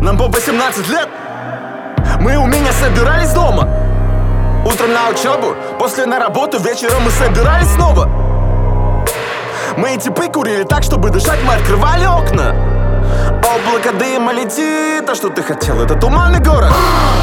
нам по 18 лет. Мы у меня собирались дома, утром на учебу, после на работу, вечером мы собирались снова. Мы типы курили так, чтобы дышать, мы открывали окна. Облако дыма летит, а что ты хотел? Это туманный город.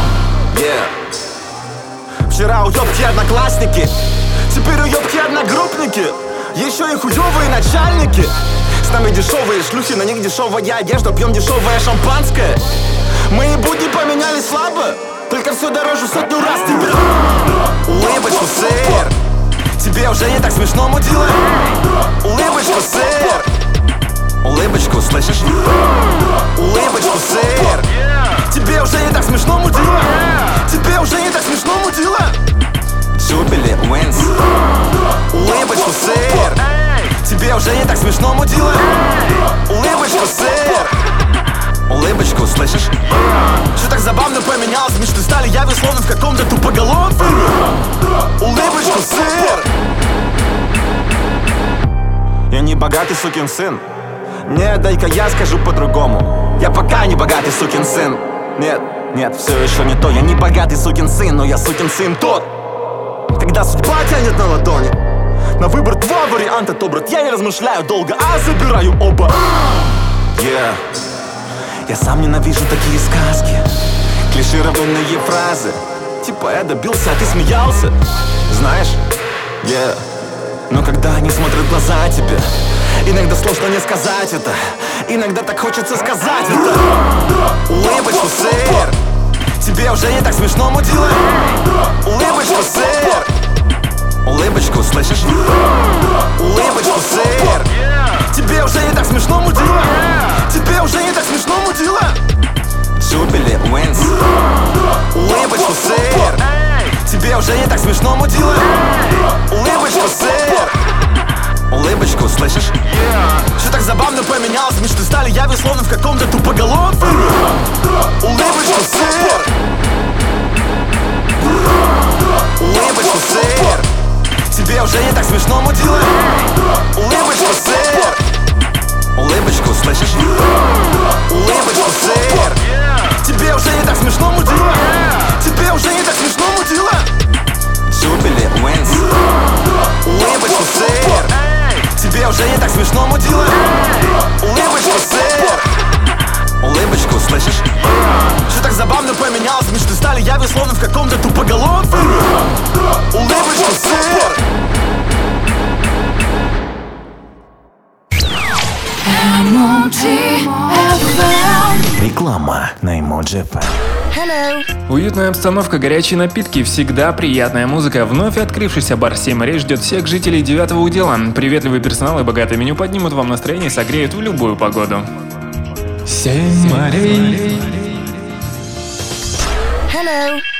Вчера уёбки одноклассники, теперь уёбки одногруппники. Еще и хуёвые начальники. С нами дешевые шлюхи, на них дешевая одежда, пьем дешевое шампанское. Мои будни поменялись слабо, только все дороже сотню раз тебе. Улыбочку, сэр, тебе уже не так смешно, мудила. Улыбочку, сэр, улыбочку, слышишь? Улыбочку, сэр, тебе уже не так смешно, мудила. Тебе уже не так смешно, мудила. Джубили Уинс. Улыбочку, сэр, тебе уже не так смешно, мудила. Улыбочку, сэр, улыбочку, слышишь? Все так забавно поменялось, мечты стали явью, словно в каком-то тупоголовом фильме. Улыбочку, сэр. Я не богатый сукин сын. Нет, дай-ка я скажу по-другому. Я пока не богатый сукин сын. Нет, все еще не то. Я не богатый сукин сын, но я сукин сын тот. Когда судьба тянет на ладони, на выбор два варианта, то, брат, я не размышляю долго, а забираю оба. Я сам ненавижу такие сказки, клишированные фразы, типа я добился, а ты смеялся. Знаешь, но когда они смотрят в глаза тебе, иногда сложно не сказать это, иногда так хочется сказать это. Улыбочку, сэр, тебе уже не так смешно, мудила. Улыбочку, сэр, улыбочку, слышишь? Улыбочку, сэр, тебе уже не так смешно, мудила. Тебе уже не так смешно, мудила. Джубили Уинс. Улыбочку, сэр, тебе уже не так смешно, мудила. Улыбочку, сэр, улыбочку, слышишь? Все так забавно поменялось, мечты стали явью, словно в каком-то тупоголовом фильме. Улыбочку, сэр, улыбочку, сэр, тебе уже не так смешно, мудила. Улыбочку, сэр, улыбочку, слышишь? Улыбочку, сэр, тебе уже не так смешно, мудила. Тебе уже не так смешно, мудила. Джубили Уинс. Улыбочку, сэр, тебе уже не так смешно, мудила. Улыбочку, сэр, улыбочку, слышишь? Все так забавно поменялось, мечты стали явью, словно в каком-то тупоголовом фильме. Улыбочку, сэр. Реклама на Emoji FM. Уютная обстановка, горячие напитки, всегда приятная музыка. Вновь открывшийся бар «Семь морей» ждет всех жителей 9-го удела. Приветливый персонал и богатое меню поднимут вам настроение и согреют в любую погоду. 7 морей.